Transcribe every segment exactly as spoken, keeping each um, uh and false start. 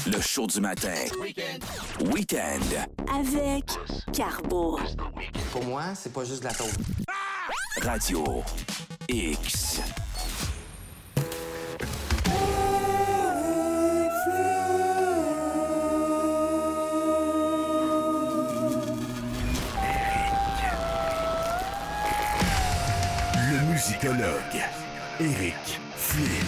Le show du matin. Weekend. Weekend. Avec Carbo. Pour moi, c'est pas juste de la taupe. Radio X. Le musicologue, Eric Flynn.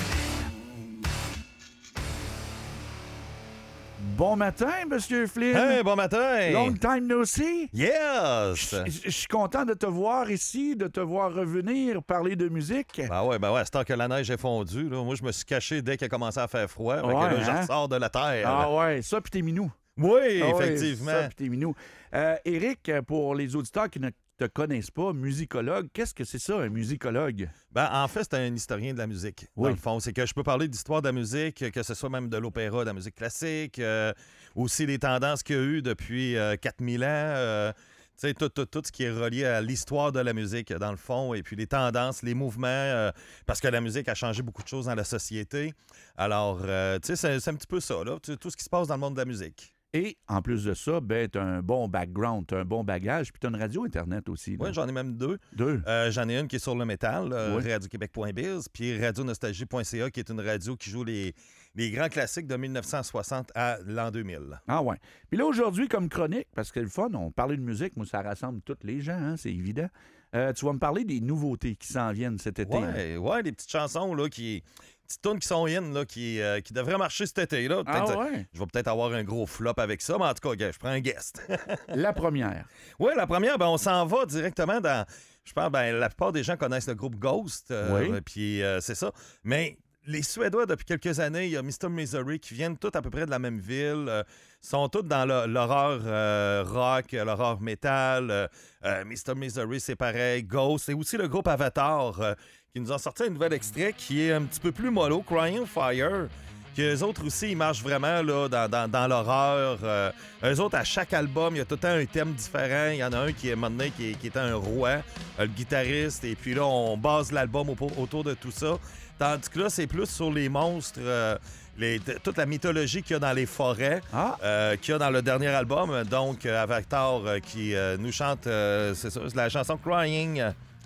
Bon matin, Monsieur Flynn. Hey, bon matin! Long time no see. Yes! Je je suis content de te voir ici, de te voir revenir parler de musique. Ben ouais, ben ouais, c'est tant que la neige est fondue. Là. Moi, je me suis caché dès qu'il a commencé à faire froid. Fait que Ouais, là, je hein? ressors de la terre. Ah ouais, ça puis t'es minou. Oui, Ah ouais, effectivement. ça puis t'es minou. Euh, Éric, pour les auditeurs qui ne te connaissent pas, musicologue, qu'est-ce que c'est ça, un musicologue? Ben, en fait, c'est un historien de la musique, Oui. dans le fond. C'est que je peux parler d'histoire de la musique, que ce soit même de l'opéra, de la musique classique, euh, aussi les tendances qu'il y a eu depuis euh, quatre mille ans, euh, tu sais, tout, tout, tout ce qui est relié à l'histoire de la musique, dans le fond, et puis les tendances, les mouvements, euh, parce que la musique a changé beaucoup de choses dans la société. Alors, euh, tu sais, c'est, c'est un petit peu ça, là, tout ce qui se passe dans le monde de la musique. Et en plus de ça, ben, t'as un bon background, t'as un bon bagage, puis t'as une radio Internet aussi. là. Oui, j'en ai même deux. Deux. Euh, j'en ai une qui est sur le métal, euh, Oui. radio québec point biz, puis radio nostalgie point c a, qui est une radio qui joue les, les grands classiques de mille neuf cent soixante à l'an deux mille. Ah ouais. Puis là, aujourd'hui, comme chronique, parce que c'est le fun, on parlait de musique, moi, ça rassemble tous les gens, hein, c'est évident. Euh, tu vas me parler des nouveautés qui s'en viennent cet été. là. Ouais, ouais, des petites chansons, là, qui... petites tunes qui sont in, là, qui, euh, qui devraient marcher cet été, là. Ah Peut-être, ouais? Je vais peut-être avoir un gros flop avec ça, mais en tout cas, gars, je prends un guest. La première. Oui, la première, ben, on s'en va directement dans... Je pense, ben, la plupart des gens connaissent le groupe Ghost. euh, Oui. Puis euh, c'est ça. Mais les Suédois, depuis quelques années, il y a mister Misery qui viennent tous à peu près de la même ville. euh, sont tous dans le- l'horreur euh, rock, l'horreur métal. Euh, euh, mister Misery, c'est pareil. Ghost. C'est aussi le groupe Avatar euh, qui nous a sorti un nouvel extrait qui est un petit peu plus mollo, Crying Fire. Qu'eux autres aussi, ils marchent vraiment là, dans, dans, dans l'horreur. Euh, eux autres, à chaque album, il y a tout le temps un thème différent. Il y en a un qui est maintenant qui est, qui est un roi, euh, le guitariste. Et puis là, on base l'album au- autour de tout ça. Tandis que là, c'est plus sur les monstres, euh, les, t- toute la mythologie qu'il y a dans les forêts, Ah. euh, qu'il y a dans le dernier album. Donc, euh, Avatar euh, qui euh, nous chante, euh, c'est ça, c'est la chanson Crying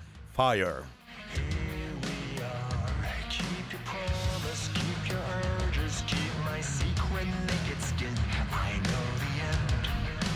Fire. Keep your promise, keep your urges, keep my sequin naked skin. I know the end.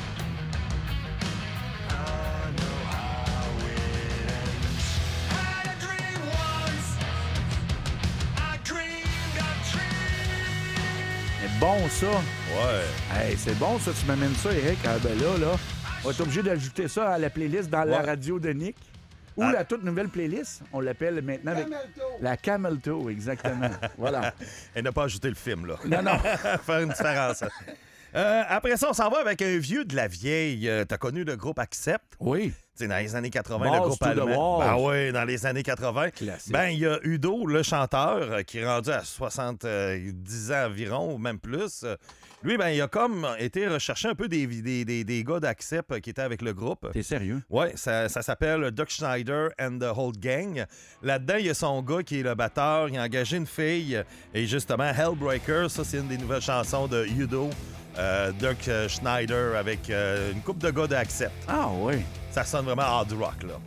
I know how it ends. Had a dream once. I dreamed a dream. C'est bon, ça. Ouais. Hey, c'est bon, ça. Tu m'amènes ça, Eric. Ah, ben là, là, on va être obligé d'ajouter ça à la playlist dans la Ouais. radio de Nick. Ou Ah. la toute nouvelle playlist. On l'appelle maintenant avec... La Camel Toe, exactement. Voilà. Elle n'a pas ajouté le film, là. Non, non. Faire une différence. Euh, après ça, on s'en va avec un vieux de la vieille. Euh, T'as connu le groupe Accept? Oui. Tu sais, dans les années quatre-vingts, Balls le groupe to the allemand. walls. Ben oui, dans les années quatre-vingts. Classique. Ben, il y a Udo, le chanteur, euh, qui est rendu à soixante-dix ans environ, ou même plus. Euh, Lui, ben, il a comme été rechercher un peu des, des, des, des gars d'Accept euh, qui étaient avec le groupe. T'es sérieux? Oui, ça, ça s'appelle Doug Schneider and the Whole Gang. Là-dedans, il y a son gars qui est le batteur. Il a engagé une fille. Et justement, Hellbreaker, ça, c'est une des nouvelles chansons de Udo. Euh, Doug Schneider avec euh, une couple de gars d'Accept. Ah oui. Ça sonne vraiment hard rock, là.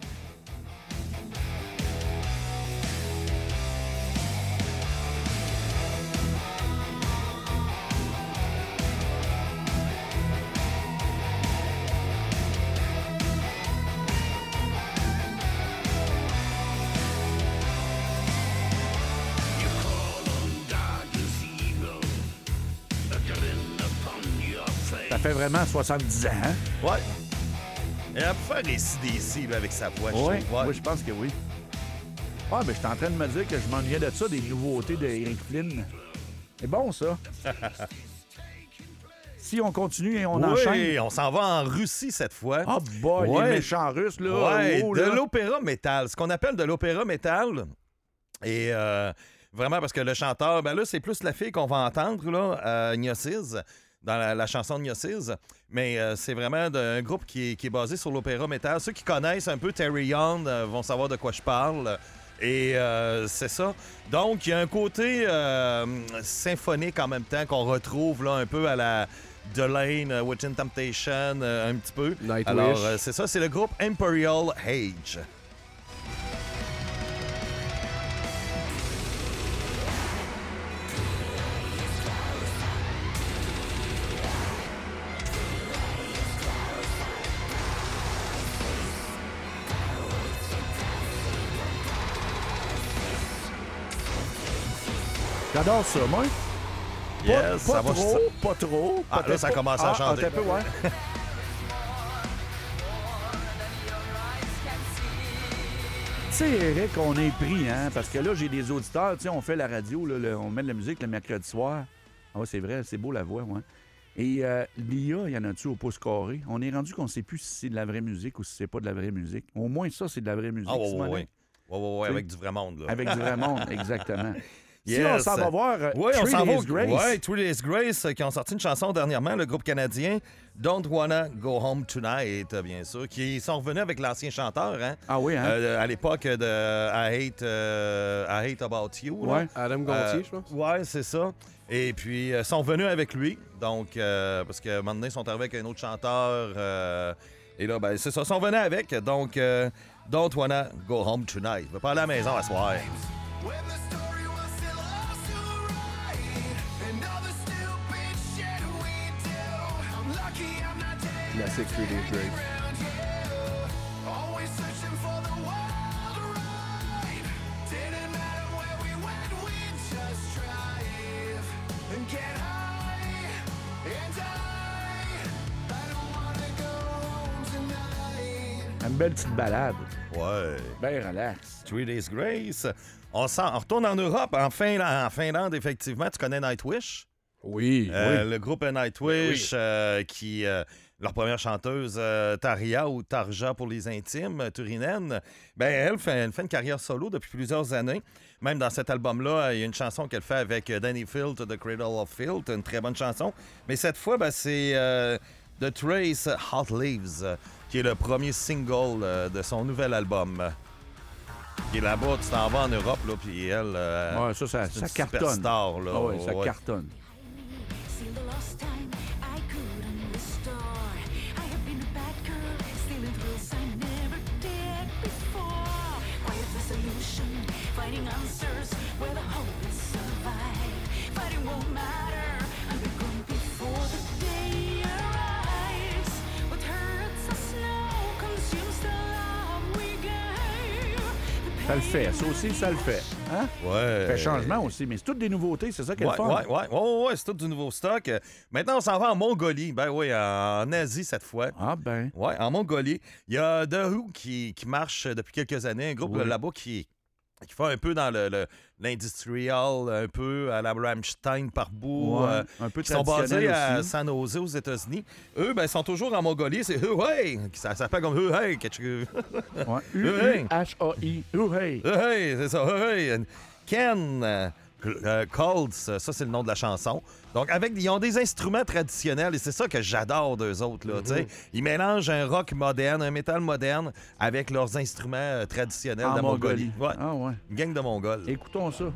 Ça fait vraiment soixante-dix ans, hein? Ouais. Elle a pu faire des C D C là, avec sa voix, je Oui, trouve. Ouais. moi, je pense que oui. Ah, ben, je suis en train de me dire que je m'ennuyais de ça, des nouveautés d'Eric Flynn. C'est bon, ça. Si on continue et on oui, enchaîne. on s'en va en Russie cette fois. Ah, boy, Ouais. les méchants russes, là. Ouais, oh, de là. l'opéra métal. Ce qu'on appelle de l'opéra métal. Et euh, vraiment, parce que le chanteur, ben là, c'est plus la fille qu'on va entendre, là, euh, Gnosis, dans la, la chanson de Gnosis. Mais euh, c'est vraiment de- un groupe qui est, qui est basé sur l'opéra métal. Ceux qui connaissent un peu Terry Young euh, vont savoir de quoi je parle. Et euh, c'est ça. Donc, il y a un côté euh, symphonique en même temps qu'on retrouve là un peu à la Delane, uh, Within Temptation, euh, un petit peu. Nightwish. Alors, euh, c'est ça, c'est le groupe Imperial Age. J'adore ça, moi. Pas, Yes, pas ça va, trop, ça- pas trop. Ah, là, peut-être ça pas- commence à ah, chanter. ah, un peu, ouais. Tu sais, Eric, on est pris, hein, parce que là, j'ai des auditeurs, tu sais, on fait la radio, là, le- on met de la musique le mercredi soir. Ah ouais, c'est vrai, c'est beau la voix, ouais. Et euh, l'I A, il y en a-tu au pouce carré? On est rendu qu'on ne sait plus si c'est de la vraie musique ou si c'est pas de la vraie musique. Au moins, ça, c'est de la vraie musique. Ah, ouais, ouais, Simonet. ouais. Ouais, ouais, ouais, Tu sais, avec du vrai monde, là. Avec du vrai monde, exactement. Yes. Sinon, on s'en va voir euh, Oui, on Three s'en va. Days Grace. Ouais, Three Days Grace, euh, qui ont sorti une chanson dernièrement, le groupe canadien Don't Wanna Go Home Tonight, euh, bien sûr, qui sont revenus avec l'ancien chanteur, hein, Ah oui, hein? euh, à l'époque de I Hate, euh, I Hate About You. là. Ouais. Adam Gontier, Euh, je pense. Ouais, c'est ça. Et puis, euh, sont venus avec lui. Donc, euh, parce que maintenant, ils sont arrivés avec un autre chanteur. euh, et là, ben, c'est ça, ils sont venus avec. Donc, euh, Don't Wanna Go Home Tonight. Je vais pas aller à la maison à soir. When the story was still all so right, and all the stupid shit we do. I'm lucky I'm not dead. Classique Three Days Grace. Around you, always searching for the wild ride. Didn't matter where we went, we just drive and get high and die. I don't wanna go home tonight. Une belle petite balade. Ouais. Ben relax. Three Days Grace. On, s'en- on retourne en Europe, en Finlande, en Finlande, effectivement. Tu connais Nightwish? Oui, Euh, oui. Le groupe Nightwish, euh, qui, euh, leur première chanteuse, euh, Tarja ou Tarja pour les intimes, euh, turinaine, ben, elle, fait, elle fait une carrière solo depuis plusieurs années. Même dans cet album-là, il y a une chanson qu'elle fait avec Danny Field, The Cradle of Filth, une très bonne chanson. Mais cette fois, ben, c'est euh, The Trace Hot Leaves, euh, qui est le premier single euh, de son nouvel album. Et là-bas, tu t'en vas en Europe, là, puis elle, euh, Ouais, ça, ça, c'est ça une cartonne. superstar, là. Ah ouais, ça Ouais. cartonne. Still the last time I couldn't restore. I have been a bad girl, stealing thrills I never did before. Quiet resolution, finding answers where the hope is survive. Fighting won't matter, I'll be gone before the day arrives. What hurts us now consumes the love we gave. The Ça le fait, pain ça aussi, ça le fait. Hein? Ouais. Ça fait changement aussi, mais c'est toutes des nouveautés, c'est ça qui est Ouais, le fun. ouais, ouais, ouais, ouais, ouais, c'est tout du nouveau stock. Euh, Maintenant, on s'en va en Mongolie. Ben oui, en Asie cette fois. Ah ben, Ouais, en Mongolie. Il y a The Who qui, qui marche depuis quelques années, un groupe Oui. là-bas qui, qui fait un peu dans le, le- l'industrial, un peu à la Rammstein par bout. ouais, euh, un peu qui sont basés traditionnel à aussi. San Jose aux États-Unis. Eux, ben, sont toujours en Mongolie. C'est Hey! Ça s'appelle comme Hey! Ouais. Hey. U H A I. Hey. Hey, c'est ça. Hey. Ken euh, euh, Colds, ça c'est le nom de la chanson. Donc, avec, ils ont des instruments traditionnels et c'est ça que j'adore d'eux autres. Là, tu sais. Ils mélangent un rock moderne, un métal moderne avec leurs instruments euh, traditionnels En de Mongolie. Mongolie. Ouais. Ah ouais. Une gang de Mongols. Écoutons ça.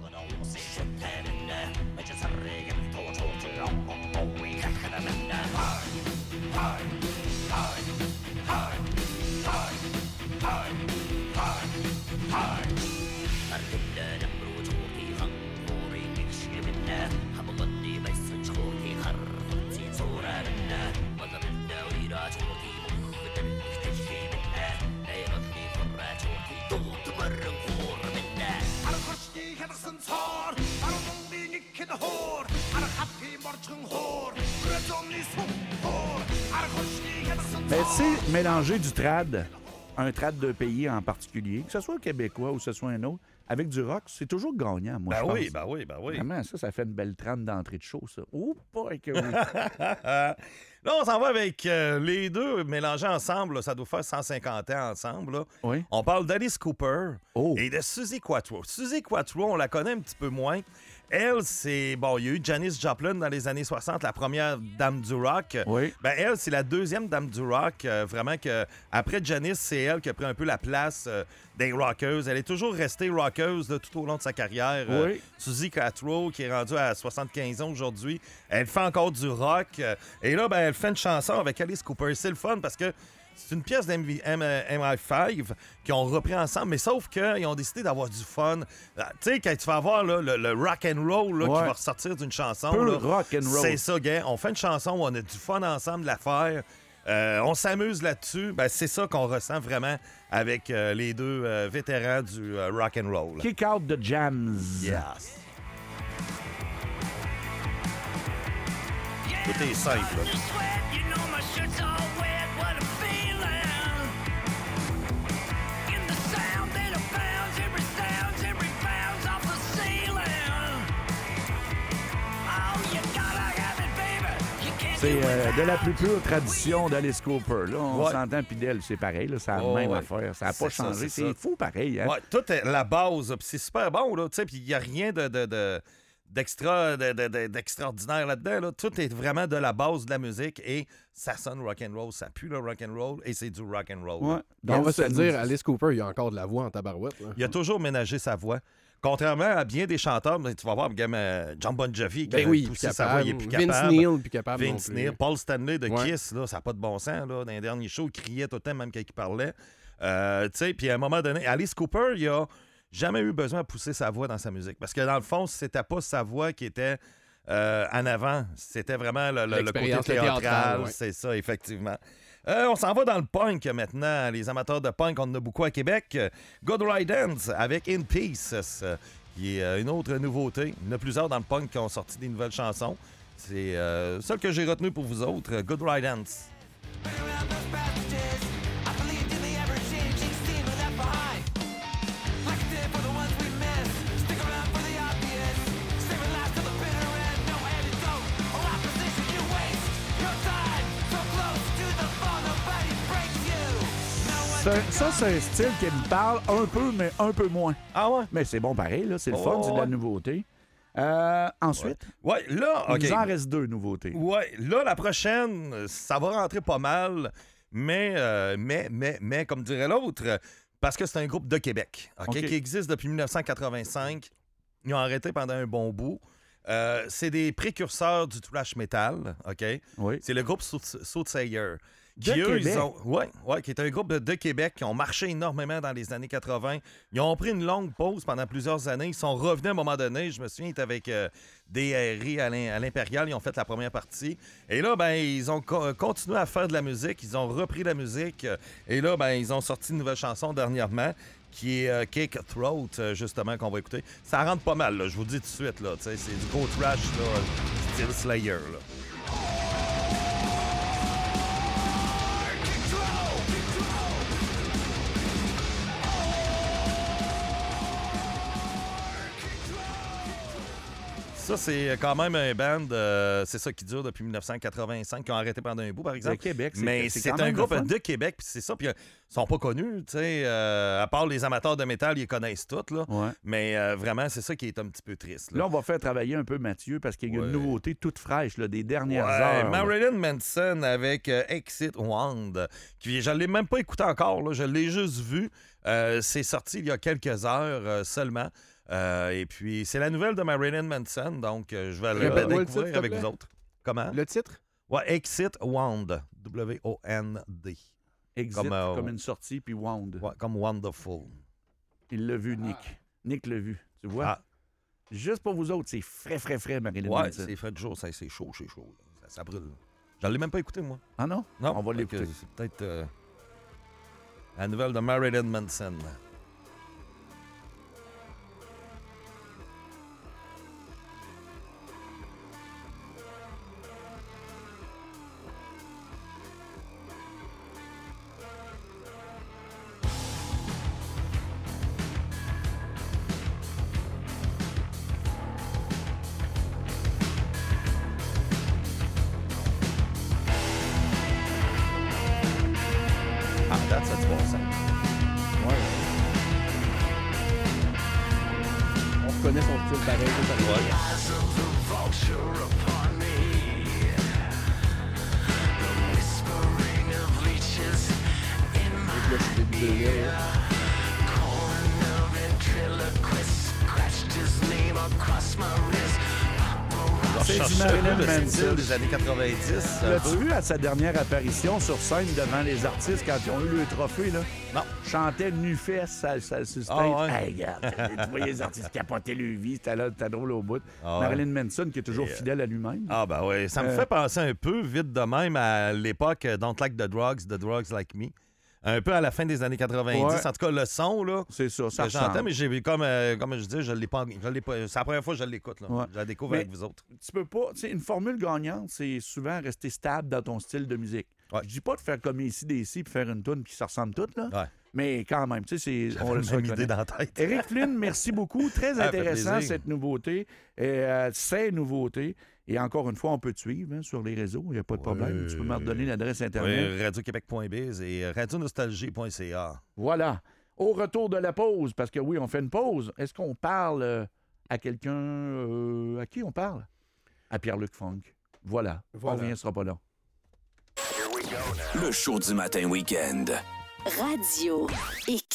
Mais tu sais, mélanger du trad, un trad de pays en particulier, que ce soit québécois ou que ce soit un autre, avec du rock, c'est toujours gagnant, moi, Ben je pense. oui, ben oui, ben oui. Vraiment, ça, ça fait une belle trame d'entrée de show, ça. Oh, pas que oui. Là, on s'en va avec euh, les deux mélangés ensemble. Là, ça doit faire cent cinquante ans ensemble. Là. Oui. On parle d'Alice Cooper Oh. et de Suzy Quatro. Suzy Quatro, on la connaît un petit peu moins. Elle, c'est... Bon, il y a eu Janis Joplin dans les années soixante, la première dame du rock. Oui. Ben, elle, c'est la deuxième dame du rock. euh, vraiment que après Janis, c'est elle qui a pris un peu la place euh, des rockeuses. Elle est toujours restée rockeuse là, tout au long de sa carrière. Euh, Oui. Suzy Quatro, qui est rendue à soixante-quinze ans aujourd'hui, elle fait encore du rock. euh, et là, ben, elle fait une chanson avec Alice Cooper. C'est le fun parce que c'est une pièce d'M I cinq qu'ils ont repris ensemble, mais sauf qu'ils ont décidé d'avoir du fun. Ah, tu sais, quand tu vas avoir là, le, le rock and roll là, Ouais. qui va ressortir d'une chanson, Peu là, rock and roll. c'est ça, gars. On fait une chanson où on a du fun ensemble de la faire. Euh, on s'amuse là-dessus. Ben, c'est ça qu'on ressent vraiment avec euh, les deux euh, vétérans du euh, rock and roll. Kick out the jams. Yes. Tout est simple. là. C'est euh, de la plus pure tradition d'Alice Cooper. Là, on Ouais. s'entend, puis d'elle, c'est pareil. Là, c'est la Oh, même ouais. affaire. Ça n'a C'est pas ça, changé. c'est C'est ça. fou pareil. Hein? Ouais, tout est la base, là, puis c'est super bon, là, tu sais, puis il n'y a rien de, de- de- d'extra, de- de- de- d'extraordinaire là-dedans, là. Tout est vraiment de la base de la musique et ça sonne rock'n'roll, ça pue le rock'n'roll et c'est du rock'n'roll. Ouais. là. Donc, on va se Ça le nous- dire, Alice Cooper, il a encore de la voix en tabarouette. là. Il a toujours ménagé sa voix. Contrairement à bien des chanteurs, mais tu vas voir, comme euh, John Bon Jovi, qui Ben a oui, poussé puis sa voix, il est capable. plus Vince capable. Neil, puis capable non Vince plus. Neil, Paul Stanley de Ouais. Kiss, là, ça n'a pas de bon sens. Là, dans les derniers shows, il criait tout le temps, même quand il parlait. Euh, tu sais, puis à un moment donné, Alice Cooper, il a jamais eu besoin de pousser sa voix dans sa musique. Parce que dans le fond, c'était pas sa voix qui était euh, en avant. C'était vraiment le, le- le côté L'expérience théâtral. théâtrale, ouais. C'est ça, effectivement. Euh, on s'en va dans le punk maintenant. Les amateurs de punk, on en a beaucoup à Québec. Good Riddance avec In Peace, euh, qui est euh, une autre nouveauté. Il y en a plusieurs dans le punk qui ont sorti des nouvelles chansons. C'est euh, celle que j'ai retenue pour vous autres, Good Riddance. Ça, ça, c'est un style qui me parle un peu, mais un peu moins. Ah ouais? Mais c'est bon pareil, là. C'est le Oh, fun, c'est de la ouais. nouveauté. Euh, ensuite, Ouais, là, OK. il nous en reste deux nouveautés. Ouais, là, la prochaine, ça va rentrer pas mal, mais, euh, mais, mais, mais, comme dirait l'autre, parce que c'est un groupe de Québec, OK, OK. qui existe depuis dix-neuf cent quatre-vingt-cinq. Ils ont arrêté pendant un bon bout. Euh, c'est des précurseurs du thrash metal, OK? Oui. C'est le groupe Sooth- Soothsayer. De Qui, eux, Québec? ils ont, ouais, ouais, qui est un groupe de, de Québec qui ont marché énormément dans les années quatre-vingt. Ils ont pris une longue pause pendant plusieurs années. Ils sont revenus à un moment donné. Je me souviens, ils étaient avec euh, D R I à l'Im- à l'Impérial. Ils ont fait la première partie. Et là, ben, ils ont co- continué à faire de la musique. Ils ont repris la musique. Et là, ben, ils ont sorti une nouvelle chanson dernièrement qui est euh, Kick Throat, euh, justement, qu'on va écouter. Ça rentre pas mal, là, je vous le dis tout de suite. Là, tu sais, c'est du gros trash, là, style Slayer. Là. Ça, c'est quand même un band, euh, c'est ça qui dure depuis dix-neuf cent quatre-vingt-cinq, qui ont arrêté pendant un bout, par exemple. De Québec, c'est- Mais c'est c'est quand un même groupe le fun. de Québec, puis c'est ça. Puis euh, ils sont pas connus, tu sais. euh, à part les amateurs de métal, ils les connaissent tous, là. Ouais. Mais euh, vraiment, c'est ça qui est un petit peu triste. Là. Là, on va faire travailler un peu Mathieu parce qu'il y a Ouais. une nouveauté toute fraîche, là, des dernières Ouais, heures. là. Marilyn Manson avec euh, Exit Wand. Qui, je ne l'ai même pas écouté encore, là, je l'ai juste vu. Euh, c'est sorti il y a quelques heures euh, seulement. Euh, et puis, c'est la nouvelle de Marilyn Manson, donc euh, je vais le Répète-moi le découvrir titre, s'il te avec plaît. vous autres. Comment? Le titre? Ouais, Exit Wand. W O N D. Exit, Comme, comme, euh, une sortie, puis Wound. Ouais, comme Wonderful. Il l'a vu, Nick. Nick l'a vu. Tu vois? Ah. Juste pour vous autres, c'est frais, frais, frais, Marilyn Ouais, Manson. c'est fait de jour, ça, c'est chaud, c'est chaud. là. Ça, ça brûle. Je l'ai même pas écouté, moi. Ah non? Non, On va fait que l'écouter. C'est peut-être euh, la nouvelle de Marilyn Manson. Ah, date, ça, tu vois ça. Ouais. connais son style pareil. tout pareil. Donc là, je suis début de là. C'est Je du cherchais un Marilyn peu le Manson. style des années quatre-vingt-dix. un L'as-tu peu. vu à sa dernière apparition sur scène devant les artistes quand ils ont eu le trophée, là? Non. Chantait nu-fesse ça, ça, sur stage. Ah ouais? Hey, regarde, tu voyais les artistes capoter leur vie, c'était là, c'était drôle au bout. Ah ouais. Marilyn Manson, qui est toujours Et, euh, fidèle à lui-même. Ah ben oui, ça me Euh, fait penser un peu vite de même à l'époque euh, Don't Like the Drugs, The Drugs Like Me. Un peu à la fin des années quatre-vingt-dix. Ouais. En tout cas, le son, là, C'est ça, ça que j'entends, ressemble. mais j'ai comme, euh, comme je dis, je l'ai pas, je l'ai pas. C'est la première fois que je l'écoute. Là. Ouais. Je la découvre Mais- avec vous autres. Tu peux pas. Tu sais, une formule gagnante, c'est souvent rester stable dans ton style de musique. Ouais. Je dis pas de faire comme ici, d'ici, puis faire une tune qui se ressemble toutes, là. Ouais. Mais quand même, tu sais, c'est. J'avais le la même reconnaît. idée dans la tête. Éric Flynn, merci beaucoup. Très Ah, ça fait intéressant, plaisir. cette nouveauté. Et, euh, ces nouveautés. Et encore une fois, on peut te suivre hein, sur les réseaux. Il n'y a pas de problème. Tu peux me redonner l'adresse Internet. Oui, radio québec point biz et radio nostalgie point c a. Voilà. Au retour de la pause, parce que oui, on fait une pause, est-ce qu'on parle euh, à quelqu'un... euh, à qui on parle? À Pierre-Luc Funk. Voilà. Voilà. On revient, ce sera pas long. Le show du matin week-end. Radio X.